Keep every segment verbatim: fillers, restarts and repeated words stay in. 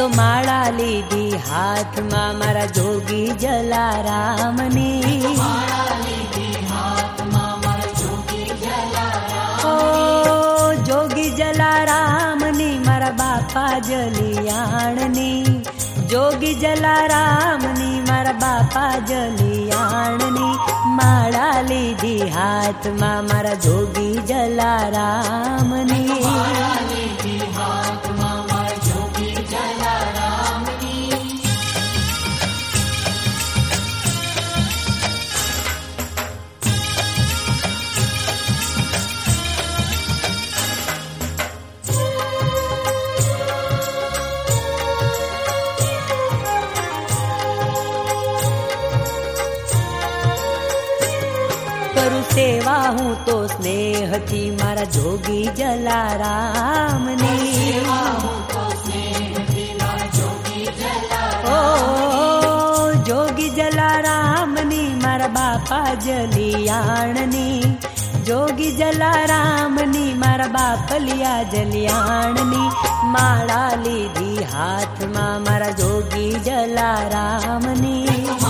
તો માળા લીધી હાથમાં મારા જોગી જલારામની. ઓ જોગી જલારામની મારા બાપા જલિયાણની. જોગી જલારામની મારા બાપા જલિયાણની. માળા લીધી હાથમાં મારા જોગી જલારામની. કરું સેવા હું તો સ્નેહથી મારા જોગી જલારામની. ઓ જોગી જલારામની મારા બાપા જલિયાણની. જોગી જલારામની મારા બાપલિયા જલિયાણની. માળા લીધી હાથમાં મારા જોગી જલારામની.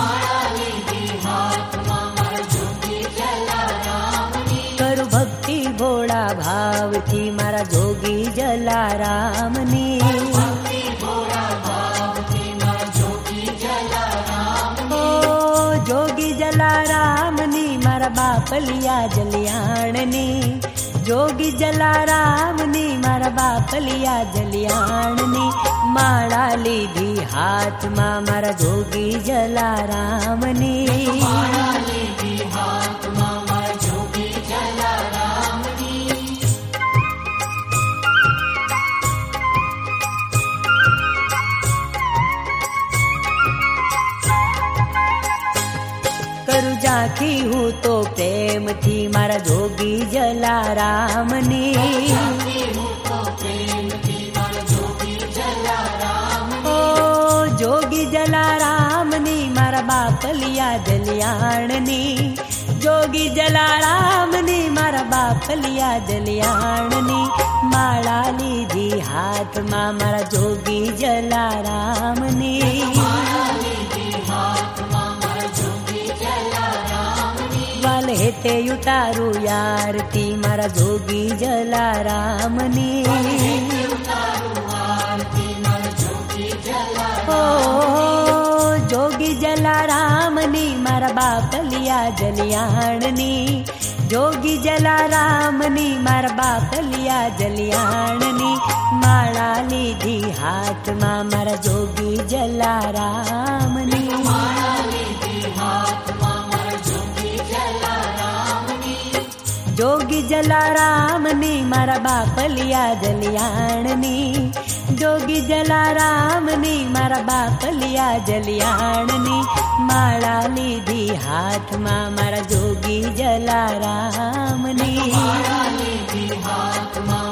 કરું ભક્તિ ભોળા ભાવથી મારા જોગી જલારામની. ઓ જોગી જલારામની મારા બાપલિયા જલિયાણની. જોગી જલારામની મારા બાપલિયા જલિયાણની. માળા લીધી હાથમાં મારા જોગી જલારામની. કરું ઝાંખી હું તો પ્રેમથી મારા જોગી જલારામની. ઓ જોગી જલારામની મારા બાપલિયા જલિયાણની. જોગી જલારામની મારા બાપલિયા જલિયાણની. માળા લીધી હાથમાં મારા જોગી જલારામની. વાલ હેતે ઉતારું યારતી મારા જોગી જલારામની. ઓ જોગી જલારામની મારા બાપલિયા જલિયાણની. જોગી જલારામની મારા બાપલિયા જલિયાણની. માળા લીધી હાથમાં મારા જોગી જલારામની. જોગી જલારામની મારા બાપલિયા જલિયાણની. જોગી જલારામની મારા બાપલિયા જલિયાણની. માળા લીધી હાથમાં મારા જોગી જલારામની.